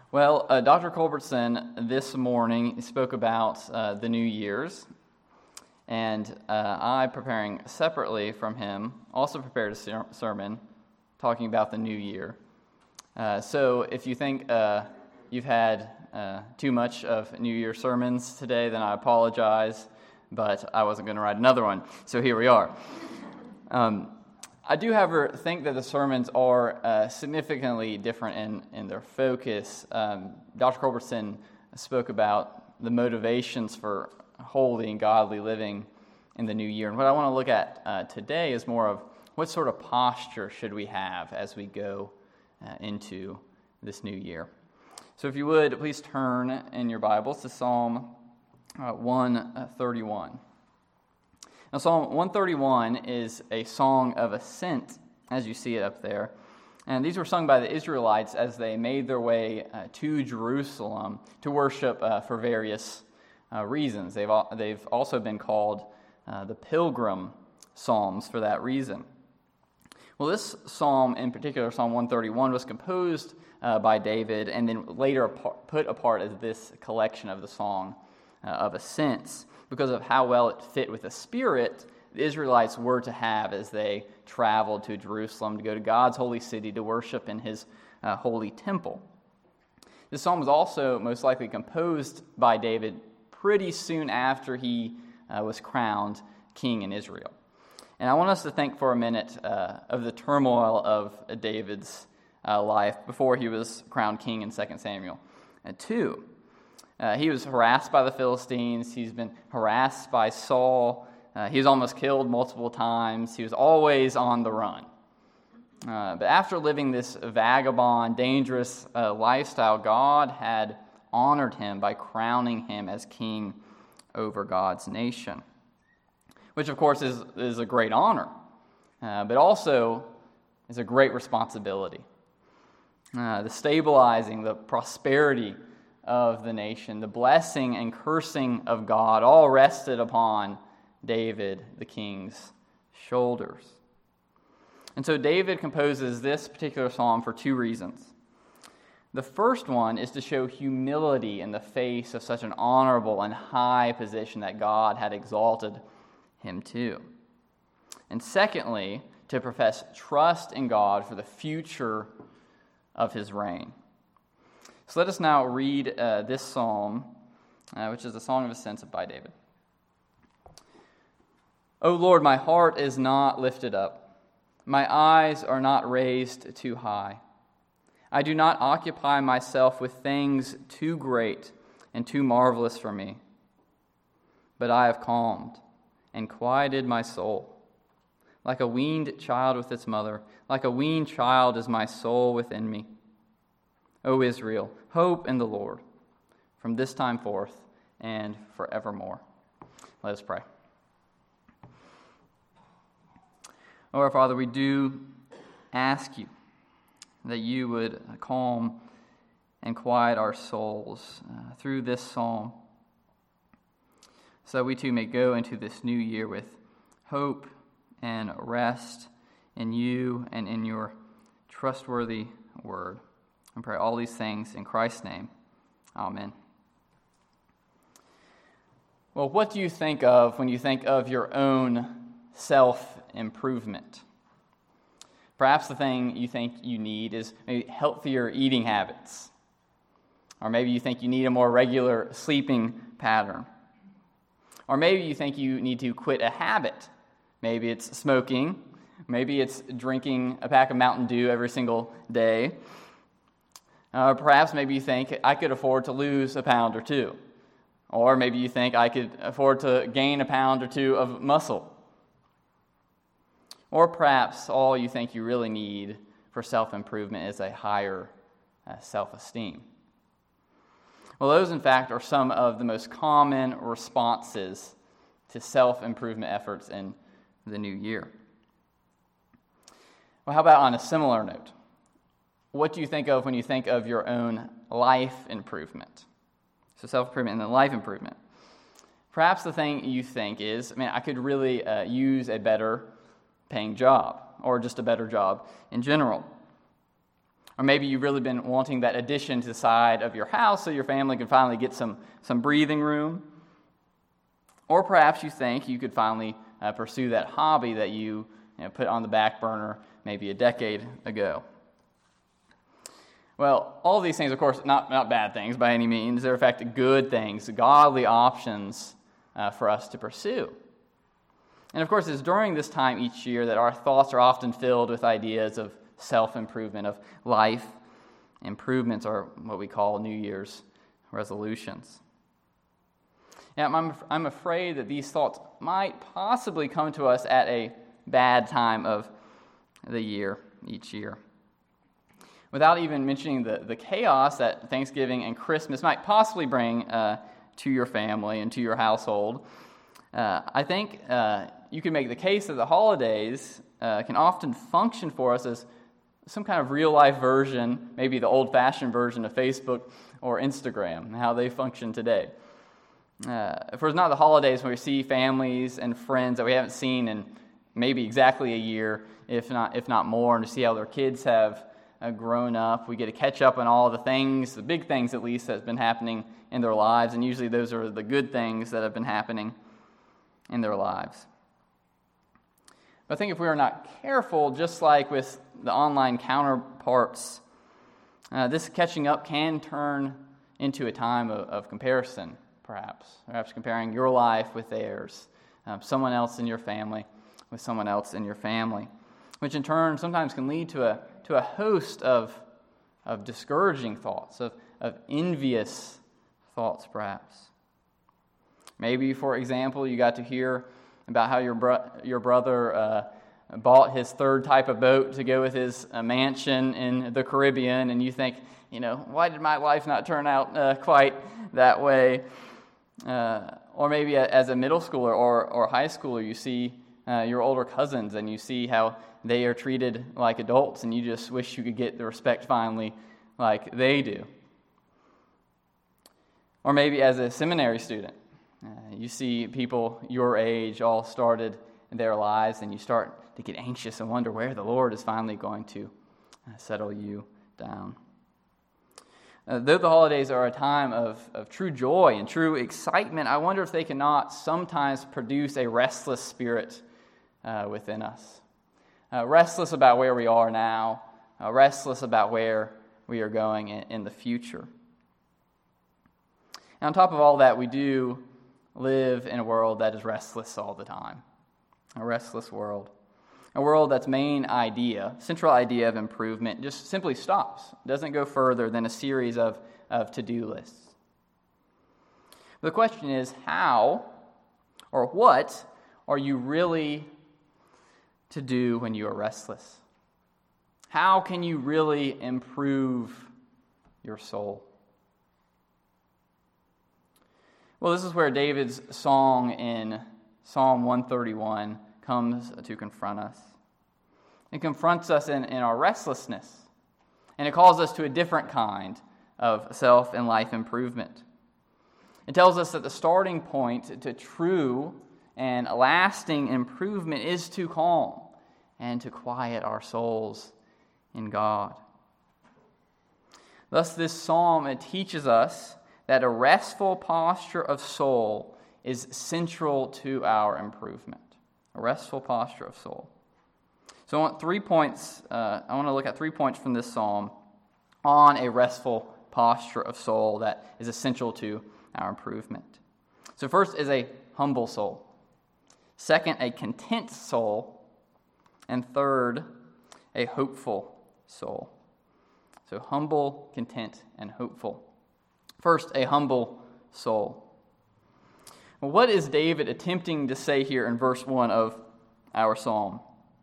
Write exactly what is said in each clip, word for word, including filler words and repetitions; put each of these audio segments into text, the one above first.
Well, uh, Doctor Culbertson this morning spoke about uh, the New Year's, and uh, I, preparing separately from him, also prepared a ser- sermon talking about the New Year. Uh, so if you think uh, you've had uh, too much of New Year sermons today, then I apologize, but I wasn't going to write another one, so here we are. Um, I do, however, think that the sermons are uh, significantly different in, in their focus. Um, Doctor Culbertson spoke about the motivations for holy and godly living in the new year. And what I want to look at uh, today is more of what sort of posture should we have as we go uh, into this new year. So if you would, please turn in your Bibles to Psalm uh, one thirty-one. Now, Psalm one thirty-one is a song of ascent, as you see it up there. And these were sung by the Israelites as they made their way uh, to Jerusalem to worship uh, for various uh, reasons. They've, al- they've also been called uh, the Pilgrim Psalms for that reason. Well, this psalm in particular, Psalm one thirty-one, was composed uh, by David and then later apart, put apart as this collection of the Song uh, of Ascents, because of how well it fit with the spirit the Israelites were to have as they traveled to Jerusalem to go to God's holy city to worship in his uh, holy temple. This psalm was also most likely composed by David pretty soon after he uh, was crowned king in Israel. And I want us to think for a minute uh, of the turmoil of David's uh, life before he was crowned king in Second Samuel two. Uh, he was harassed by the Philistines. He's been harassed by Saul. Uh, he was almost killed multiple times. He was always on the run. Uh, but after living this vagabond, dangerous uh, lifestyle, God had honored him by crowning him as king over God's nation, which, of course, is, is a great honor, uh, but also is a great responsibility. Uh, the stabilizing, the prosperity of the nation, the blessing and cursing of God all rested upon David, the king's shoulders. And so David composes this particular psalm for two reasons. The first one is to show humility in the face of such an honorable and high position that God had exalted him to. And secondly, to profess trust in God for the future of his reign. So let us now read uh, this psalm, uh, which is the Song of Ascents by David. O Lord, my heart is not lifted up. My eyes are not raised too high. I do not occupy myself with things too great and too marvelous for me. But I have calmed and quieted my soul. Like a weaned child with its mother, like a weaned child is my soul within me. O Israel, hope in the Lord from this time forth and forevermore. Let us pray. O our Father, we do ask you that you would calm and quiet our souls uh, through this psalm, so that we too may go into this new year with hope and rest in you and in your trustworthy word. I pray all these things in Christ's name. Amen. Well, what do you think of when you think of your own self-improvement? Perhaps the thing you think you need is maybe healthier eating habits. Or maybe you think you need a more regular sleeping pattern. Or maybe you think you need to quit a habit. Maybe it's smoking. Maybe it's drinking a pack of Mountain Dew every single day. Uh, perhaps maybe you think I could afford to lose a pound or two. Or maybe you think I could afford to gain a pound or two of muscle. Or perhaps all you think you really need for self-improvement is a higher uh, self-esteem. Well, those, in fact, are some of the most common responses to self-improvement efforts in the new year. Well, how about on a similar note? What do you think of when you think of your own life improvement? So self-improvement and then life improvement. Perhaps the thing you think is, I mean, I could really uh, use a better paying job, or just a better job in general. Or maybe you've really been wanting that addition to the side of your house so your family can finally get some, some breathing room. Or perhaps you think you could finally uh, pursue that hobby that you, you know, put on the back burner maybe a decade ago. Well, all of these things, of course, not, not bad things by any means. They're, in fact, good things, godly options uh, for us to pursue. And, of course, it's during this time each year that our thoughts are often filled with ideas of self-improvement, of life improvements, or what we call New Year's resolutions. Now, I'm, I'm afraid that these thoughts might possibly come to us at a bad time of the year, each year. Without even mentioning the, the chaos that Thanksgiving and Christmas might possibly bring uh, to your family and to your household, uh, I think uh, you can make the case that the holidays uh, can often function for us as some kind of real-life version, maybe the old-fashioned version of Facebook or Instagram, how they function today. Uh, if it's not the holidays when we see families and friends that we haven't seen in maybe exactly a year, if not if not more, and to see how their kids have uh, grown up, we get to catch up on all the things, the big things at least, that's been happening in their lives, and usually those are the good things that have been happening in their lives. But I think if we are not careful, just like with the online counterparts, uh, this catching up can turn into a time of, of comparison. Perhaps, perhaps comparing your life with theirs, um, someone else in your family with someone else in your family, which in turn sometimes can lead to a to a host of of discouraging thoughts, of, of envious thoughts, perhaps. Maybe, for example, you got to hear about how your bro- your brother uh, bought his third type of boat to go with his uh, mansion in the Caribbean, and you think, you know, why did my life not turn out uh, quite that way? Uh, or maybe as a middle schooler or, or high schooler, you see uh, your older cousins and you see how they are treated like adults, and you just wish you could get the respect finally like they do. Or maybe as a seminary student, uh, you see people your age all started their lives, and you start to get anxious and wonder where the Lord is finally going to uh, settle you down. Uh, though the holidays are a time of, of true joy and true excitement, I wonder if they cannot sometimes produce a restless spirit uh, within us. Uh, restless about where we are now, uh, restless about where we are going in, in the future. And on top of all that, we do live in a world that is restless all the time. A restless world. A world that's main idea, central idea of improvement, just simply stops. Doesn't go further than a series of, of to-do lists. The question is, how or what are you really to do when you are restless? How can you really improve your soul? Well, this is where David's song in Psalm one thirty-one comes to confront us. It confronts us in, in our restlessness, and it calls us to a different kind of self and life improvement. It tells us that the starting point to true and lasting improvement is to calm and to quiet our souls in God. Thus, this psalm, it teaches us that a restful posture of soul is central to our improvement. A restful posture of soul. So I want three points, uh, I want to look at three points from this psalm on a restful posture of soul that is essential to our improvement. So first is a humble soul. Second, a content soul. And third, a hopeful soul. So humble, content, and hopeful. First, a humble soul. Well, what is David attempting to say here in verse one of our psalm?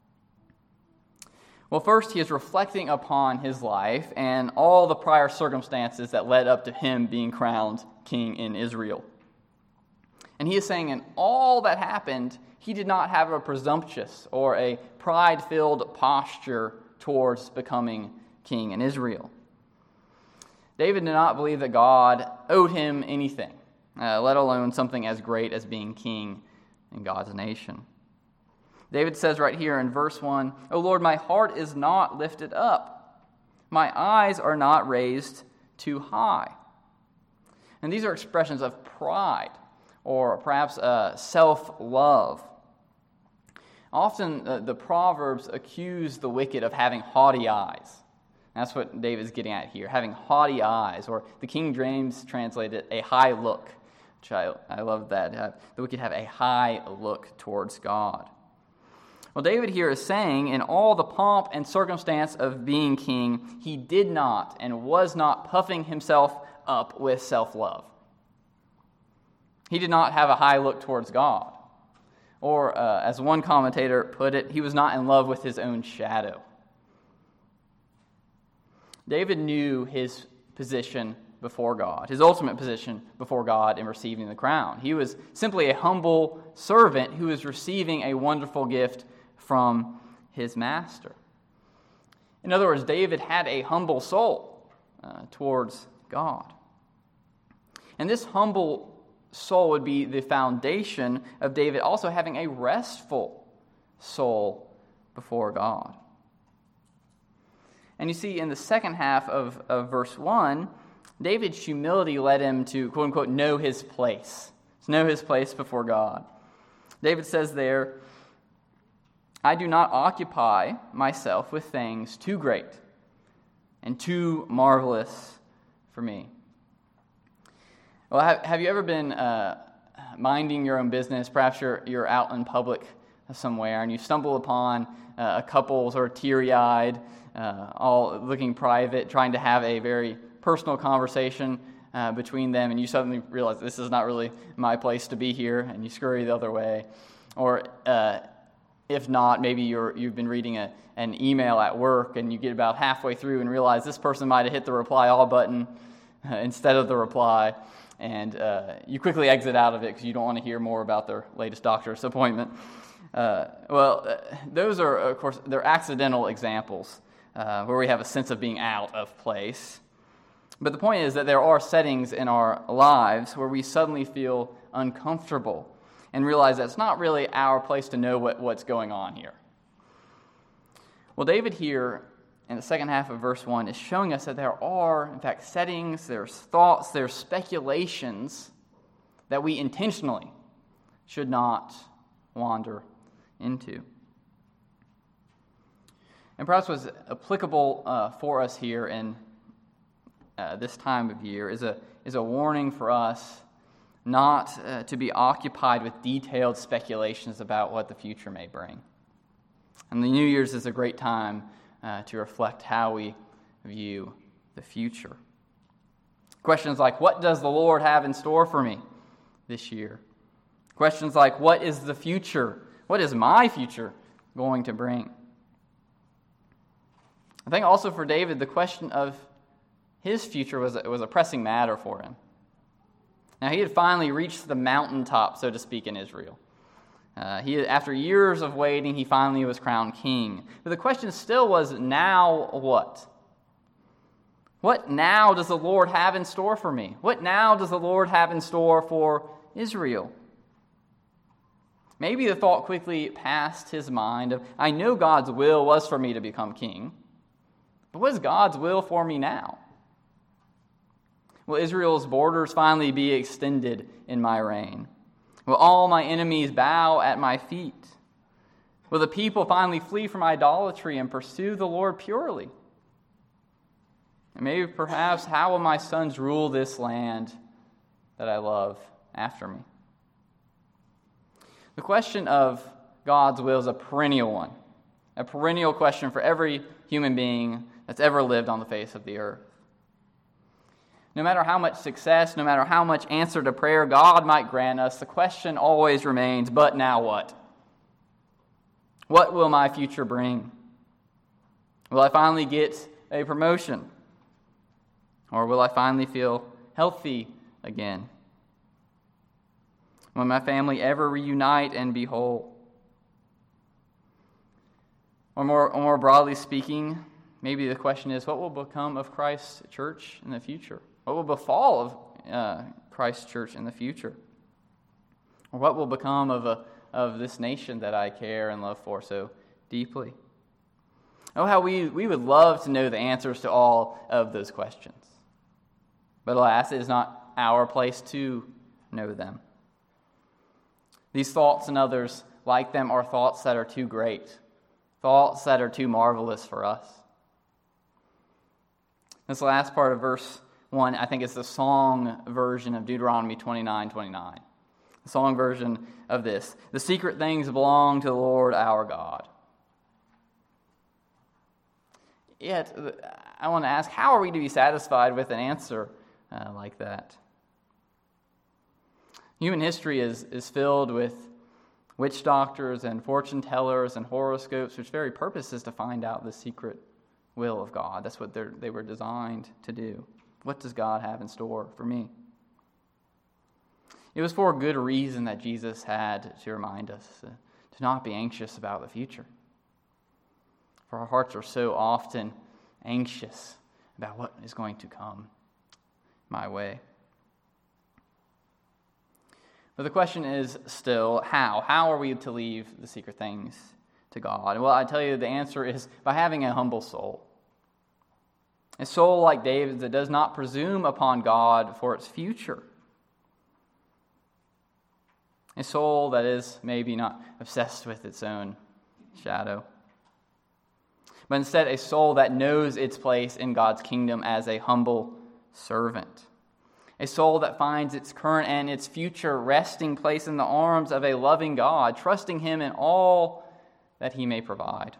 Well, first, he is reflecting upon his life and all the prior circumstances that led up to him being crowned king in Israel. And he is saying in all that happened, he did not have a presumptuous or a pride-filled posture towards becoming king in Israel. David did not believe that God owed him anything, uh, let alone something as great as being king in God's nation. David says right here in verse one, "O Lord, my heart is not lifted up, My eyes are not raised too high. And these are expressions of pride or perhaps uh, self-love. Often uh, the Proverbs accuse the wicked of having haughty eyes. That's what David's getting at here, having haughty eyes, or the King James translated a high look, which I, I love that. Uh, the wicked have a high look towards God. Well, David here is saying, in all the pomp and circumstance of being king, he did not and was not puffing himself up with self-love. He did not have a high look towards God. Or, uh, as one commentator put it, he was not in love with his own shadow. David knew his position before God, his ultimate position before God in receiving the crown. He was simply a humble servant who was receiving a wonderful gift from his master. In other words, David had a humble soul uh, towards God. And this humble soul would be the foundation of David also having a restful soul before God. And you see, in the second half of, of verse one, David's humility led him to, quote unquote, know his place. To know his place before God. David says there, I do not occupy myself with things too great and too marvelous for me. Well, have, have you ever been uh, minding your own business? Perhaps you're, you're out in public somewhere and you stumble upon uh, a couple sort of teary-eyed, uh, all looking private, trying to have a very personal conversation uh, between them, and you suddenly realize this is not really my place to be here, and you scurry the other way. Or uh, if not, maybe you're, you've been reading a, an email at work, and you get about halfway through and realize this person might have hit the reply all button uh, instead of the reply, and uh, you quickly exit out of it because you don't want to hear more about their latest doctor's appointment. Uh, well, uh, those are, of course, they're accidental examples uh, where we have a sense of being out of place. But the point is that there are settings in our lives where we suddenly feel uncomfortable and realize that it's not really our place to know what, what's going on here. Well, David here in the second half of verse one is showing us that there are, in fact, settings, there's thoughts, there's speculations that we intentionally should not wander into. And perhaps what's applicable uh, for us here in uh, this time of year is a is a warning for us not uh, to be occupied with detailed speculations about what the future may bring. And the New Year's is a great time uh, to reflect how we view the future. Questions like, what does the Lord have in store for me this year? Questions like, what is the future? What is my future going to bring? I think also for David, the question of his future was, was a pressing matter for him. Now, he had finally reached the mountaintop, so to speak, in Israel. Uh, he, after years of waiting, he finally was crowned king. But the question still was, now what? What now does the Lord have in store for me? What now does the Lord have in store for Israel? Maybe the thought quickly passed his mind of, I know God's will was for me to become king, but what is God's will for me now? Will Israel's borders finally be extended in my reign? Will all my enemies bow at my feet? Will the people finally flee from idolatry and pursue the Lord purely? And maybe perhaps, how will my sons rule this land that I love after me? The question of God's will is a perennial one, a perennial question for every human being that's ever lived on the face of the earth. No matter how much success, no matter how much answer to prayer God might grant us, the question always remains, but now what? What will my future bring? Will I finally get a promotion? Or will I finally feel healthy again? Will my family ever reunite and be whole? Or more, or more broadly speaking, maybe the question is, what will become of Christ's church in the future? What will befall of uh, Christ's church in the future? Or what will become of a, of this nation that I care and love for so deeply? Oh, how we, we would love to know the answers to all of those questions. But alas, it is not our place to know them. These thoughts and others like them are thoughts that are too great, thoughts that are too marvelous for us. This last part of verse one, I think, is the song version of Deuteronomy twenty-nine twenty-nine. The song version of this. The secret things belong to the Lord our God. Yet, I want to ask, how are we to be satisfied with an answer uh, like that? Human history is, is filled with witch doctors and fortune tellers and horoscopes, which very purpose is to find out the secret will of God. That's what they were designed to do. What does God have in store for me? It was for a good reason that Jesus had to remind us uh, to not be anxious about the future. For our hearts are so often anxious about what is going to come my way. But the question is still, how? How are we to leave the secret things to God? Well, I tell you, the answer is by having a humble soul. A soul like David's that does not presume upon God for its future. A soul that is maybe not obsessed with its own shadow. But instead a soul that knows its place in God's kingdom as a humble servant. A soul that finds its current and its future resting place in the arms of a loving God, trusting Him in all that He may provide.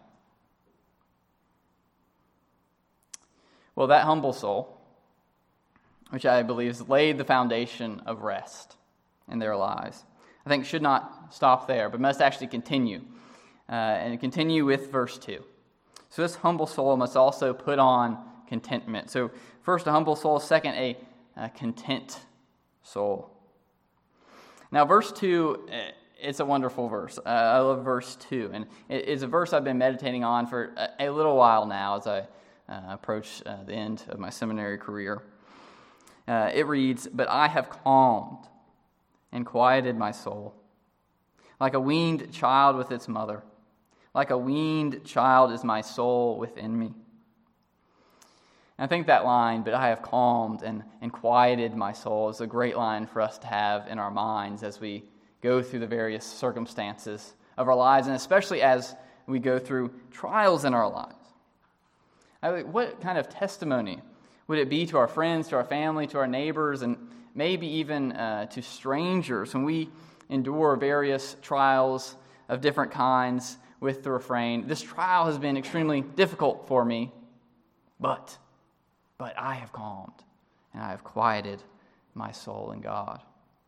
Well, that humble soul, which I believe has laid the foundation of rest in their lives, I think should not stop there, but must actually continue. Uh, and continue with verse two. So this humble soul must also put on contentment. So first, a humble soul. Second, a, a content soul. Now, verse two, it's a wonderful verse. Uh, I love verse two. And it's a verse I've been meditating on for a, a little while now as I uh, approach uh, the end of my seminary career. Uh, it reads, "But I have calmed and quieted my soul, like a weaned child with its mother. Like a weaned child is my soul within me." And I think that line, "but I have calmed and, and quieted my soul," is a great line for us to have in our minds as we go through the various circumstances of our lives, and especially as we go through trials in our lives. I mean, what kind of testimony would it be to our friends, to our family, to our neighbors, and maybe even uh, to strangers when we endure various trials of different kinds with the refrain, "This trial has been extremely difficult for me, but, but I have calmed and I have quieted my soul in God."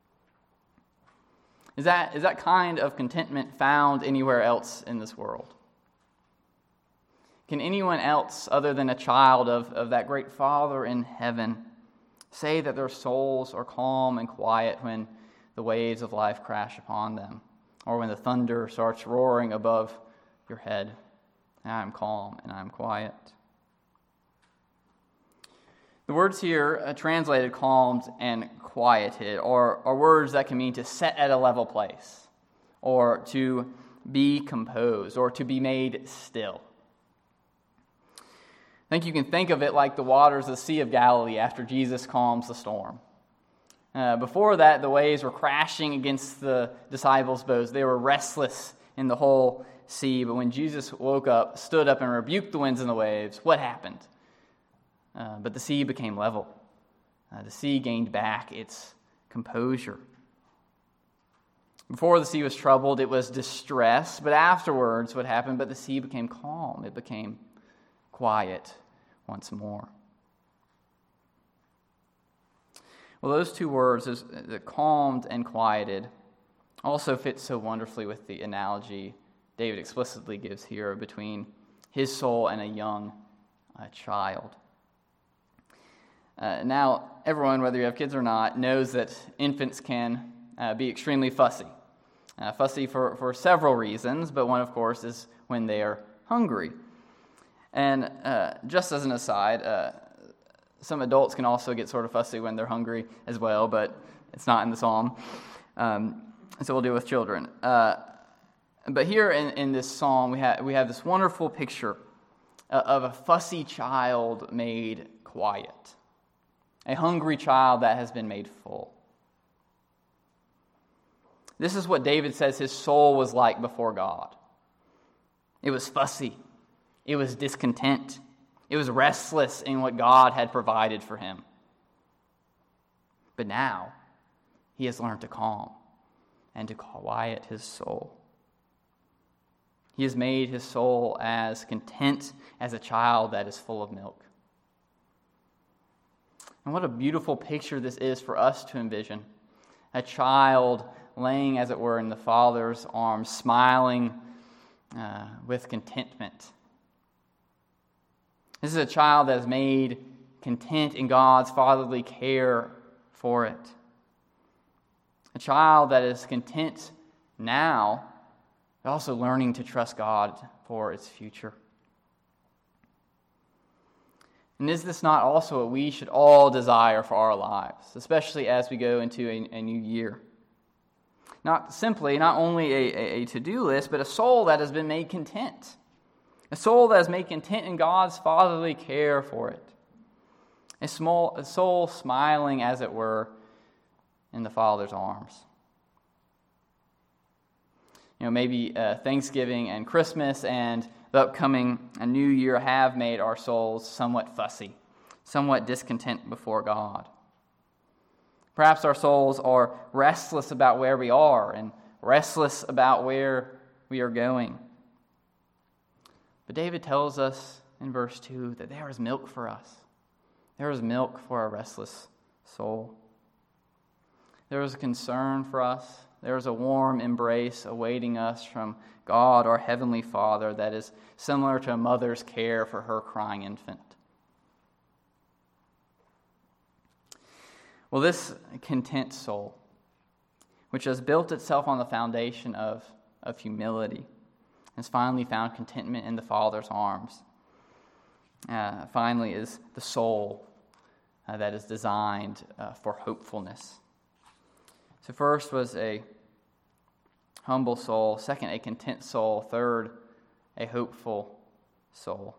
Is that, is that kind of contentment found anywhere else in this world? Can anyone else, other than a child of, of that great Father in heaven, say that their souls are calm and quiet when the waves of life crash upon them, or when the thunder starts roaring above your head? And I am calm and I am quiet. The words here, uh, translated calmed and quieted, are, are words that can mean to set at a level place, or to be composed, or to be made still. I think you can think of it like the waters of the Sea of Galilee after Jesus calms the storm. Uh, before that, the waves were crashing against the disciples' boats. They were restless in the whole sea. But when Jesus woke up, stood up, and rebuked the winds and the waves, what happened? Uh, but the sea became level. Uh, the sea gained back its composure. Before the sea was troubled, it was distressed. But afterwards, what happened? But the sea became calm. It became quiet once more. Well, those two words, the calmed and quieted, also fit so wonderfully with the analogy David explicitly gives here between his soul and a young uh, child. Uh, now, everyone, whether you have kids or not, knows that infants can uh, be extremely fussy. Uh, fussy for, for several reasons, but one, of course, is when they are hungry. And uh, just as an aside, uh, some adults can also get sort of fussy when they're hungry as well, but it's not in the psalm. Um, so we'll deal with children. Uh, but here in, in this psalm, we have we have this wonderful picture of a fussy child made quiet, a hungry child that has been made full. This is what David says his soul was like before God. It was fussy. It was discontent. It was restless in what God had provided for him. But now, he has learned to calm and to quiet his soul. He has made his soul as content as a child that is full of milk. And what a beautiful picture this is for us to envision. A child laying, as it were, in the Father's arms, smiling uh, with contentment. This is a child that is made content in God's fatherly care for it. A child that is content now, but also learning to trust God for its future. And is this not also what we should all desire for our lives, especially as we go into a, a new year? Not simply, not only a, a, a to-do list, but a soul that has been made content. A soul that is made content in God's fatherly care for it. A, small, a soul smiling, as it were, in the Father's arms. You know, maybe uh, Thanksgiving and Christmas and the upcoming uh, New Year have made our souls somewhat fussy, somewhat discontent before God. Perhaps our souls are restless about where we are and restless about where we are going. But David tells us in verse two that there is milk for us. There is milk for a restless soul. There is a concern for us. There is a warm embrace awaiting us from God, our Heavenly Father, that is similar to a mother's care for her crying infant. Well, this content soul, which has built itself on the foundation of, of humility, has finally found contentment in the Father's arms. Uh, finally is the soul uh, that is designed uh, for hopefulness. So first was a humble soul. Second, a content soul. Third, a hopeful soul.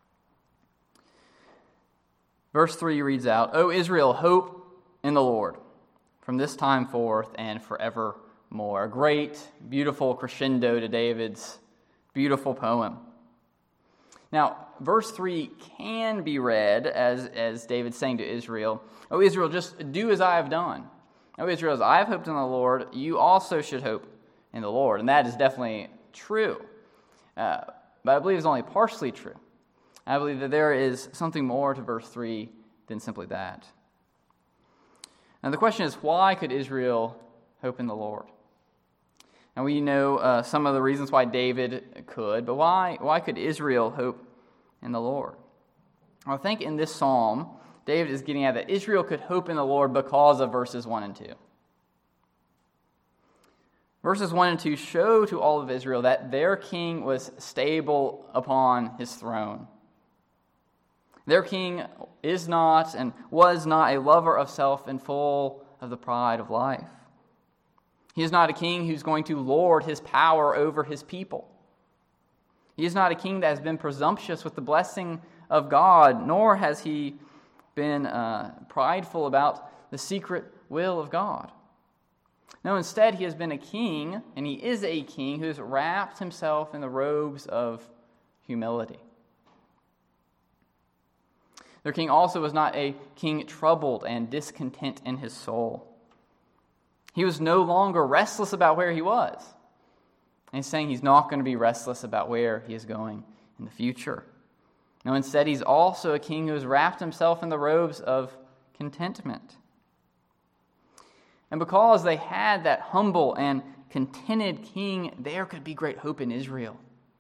Verse three reads out, O Israel, hope in the Lord from this time forth and forevermore. A great, beautiful crescendo to David's beautiful poem. Now, verse three can be read as, as David saying to Israel, O Israel, just do as I have done. O Israel, as I have hoped in the Lord, you also should hope in the Lord. And that is definitely true. Uh, but I believe it's only partially true. I believe that there is something more to verse three than simply that. And the question is, why could Israel hope in the Lord? And we know uh, some of the reasons why David could, but why, why could Israel hope in the Lord? Well, I think in this psalm, David is getting at that Israel could hope in the Lord because of verses one and two. Verses one and two show to all of Israel that their king was stable upon his throne. Their king is not and was not a lover of self and full of the pride of life. He is not a king who's going to lord his power over his people. He is not a king that has been presumptuous with the blessing of God, nor has he been uh, prideful about the secret will of God. No, instead he has been a king, and he is a king who has wrapped himself in the robes of humility. Their king also was not a king troubled and discontent in his soul. He was no longer restless about where he was. And he's saying he's not going to be restless about where he is going in the future. No, instead, he's also a king who has wrapped himself in the robes of contentment. And because they had that humble and contented king, there could be great hope in Israel.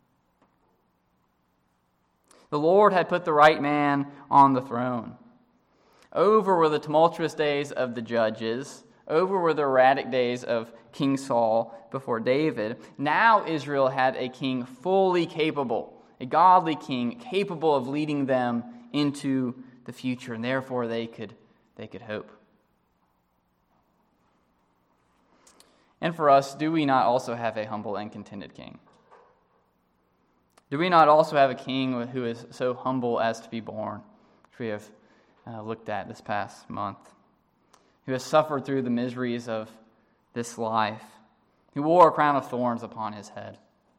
The Lord had put the right man on the throne. Over were the tumultuous days of the judges. Over were the erratic days of King Saul before David. Now Israel had a king fully capable, a godly king capable of leading them into the future, and therefore they could, they could hope. And for us, do we not also have a humble and contented king? Do we not also have a king who is so humble as to be born, which we have uh, looked at this past month, who has suffered through the miseries of this life, who wore a crown of thorns upon his head?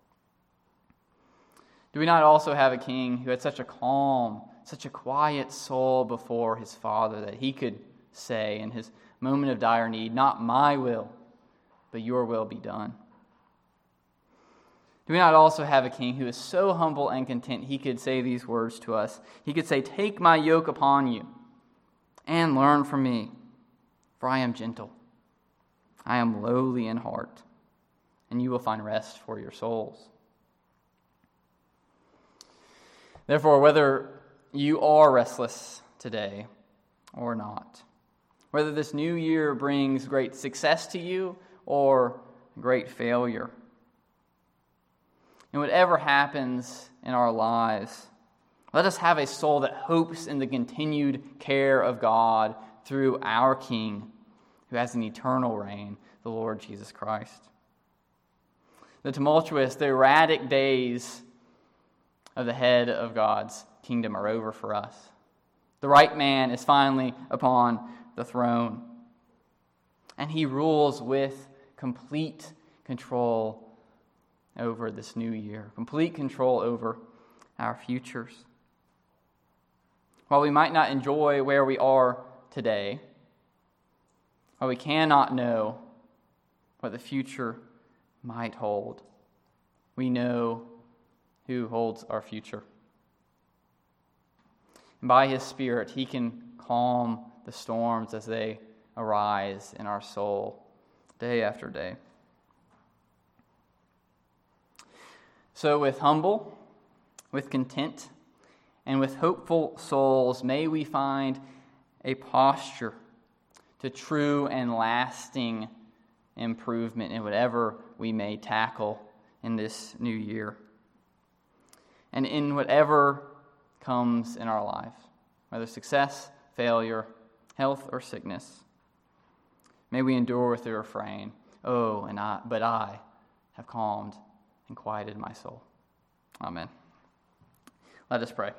Do we not also have a king who had such a calm, such a quiet soul before his Father that he could say in his moment of dire need, "Not my will, but your will be done"? Do we not also have a king who is so humble and content he could say these words to us? He could say, "Take my yoke upon you and learn from me, for I am gentle. I am lowly in heart, and you will find rest for your souls." Therefore, whether you are restless today or not, whether this new year brings great success to you or great failure, and whatever happens in our lives, let us have a soul that hopes in the continued care of God through our King, who has an eternal reign, the Lord Jesus Christ. The tumultuous, the erratic days of the head of God's kingdom are over for us. The right man is finally upon the throne, and he rules with complete control over this new year, complete control over our futures. While we might not enjoy where we are today, while we cannot know what the future might hold, we know who holds our future. And by his Spirit, he can calm the storms as they arise in our soul day after day. So with humble, with content, and with hopeful souls, may we find a posture to true and lasting improvement in whatever we may tackle in this new year, and in whatever comes in our life, whether success, failure, health, or sickness. May we endure with the refrain, "Oh, and I, but I have calmed and quieted my soul." Amen. Let us pray.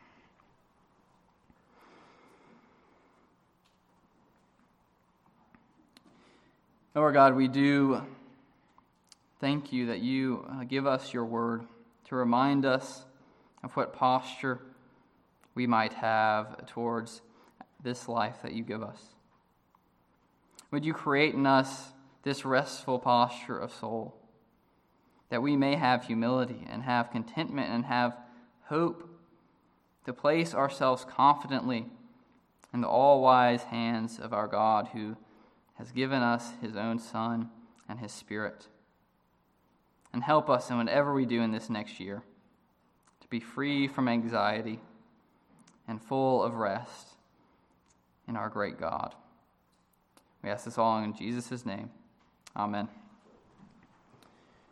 Lord God, we do thank you that you uh, give us your word to remind us of what posture we might have towards this life that you give us. Would you create in us this restful posture of soul, that we may have humility and have contentment and have hope to place ourselves confidently in the all-wise hands of our God, who has given us his own Son and his Spirit. And help us in whatever we do in this next year to be free from anxiety and full of rest in our great God. We ask this all in Jesus' name. Amen.